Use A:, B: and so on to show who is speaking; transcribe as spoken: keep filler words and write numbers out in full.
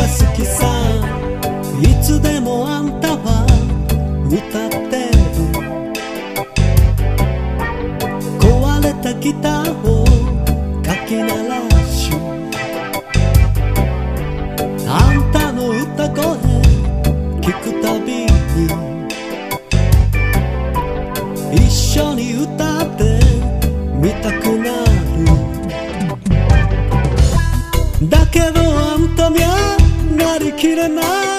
A: 好きさ。いつでもあんたは歌ってる。壊れたギターをかき鳴らし、あんたの歌声聞くたびに一緒に歌ってみたくなる。だけどあんたにはなりきれない。